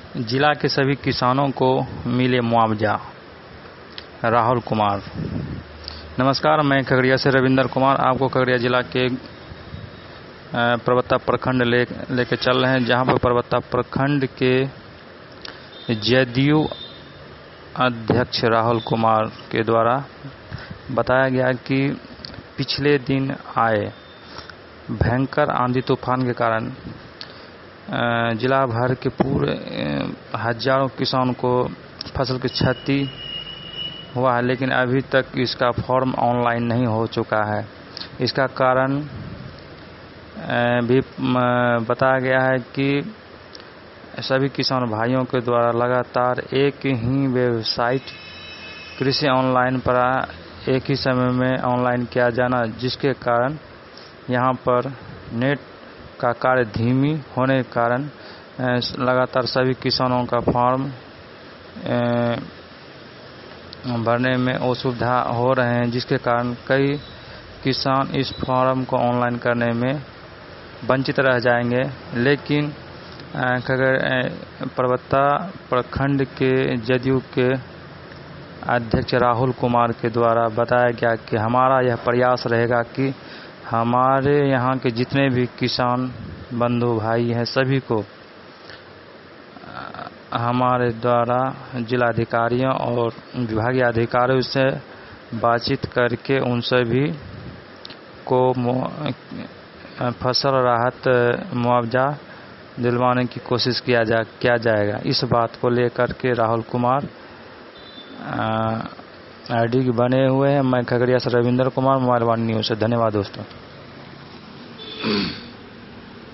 जिला के सभी किसानों को मिले मुआवजा। राहुल कुमार। नमस्कार, मैं खगड़िया से रविंदर कुमार आपको खगड़िया जिला के परबत्ता प्रखंड लेके चल रहे हैं, जहां पर परबत्ता प्रखंड के जदयू अध्यक्ष राहुल कुमार के द्वारा बताया गया कि पिछले दिन आए भयंकर आंधी तूफान के कारण जिला भर के पूरे हजारों किसानों को फसल की क्षति हुआ है, लेकिन अभी तक इसका फॉर्म ऑनलाइन नहीं हो चुका है। इसका कारण भी बताया गया है कि सभी किसान भाइयों के द्वारा लगातार एक ही वेबसाइट कृषि ऑनलाइन पर एक ही समय में ऑनलाइन किया जाना, जिसके कारण यहां पर नेट का कार्य धीमी होने के कारण लगातार सभी किसानों का फॉर्म भरने में असुविधा हो रहे हैं, जिसके कारण कई किसान इस फॉर्म को ऑनलाइन करने में वंचित रह जाएंगे। लेकिन परबत्ता प्रखंड के जदयू के अध्यक्ष राहुल कुमार के द्वारा बताया गया कि हमारा यह प्रयास रहेगा कि हमारे यहाँ के जितने भी किसान बंधु भाई हैं सभी को हमारे द्वारा जिलाधिकारियों और विभागीय अधिकारियों से बातचीत करके उन सभी को फसल राहत मुआवजा दिलवाने की कोशिश किया जाएगा। इस बात को लेकर के राहुल कुमार आईडी बने हुए हैं। मैं खगड़िया से Ravinder Kumar, mobile one news से। धन्यवाद दोस्तों।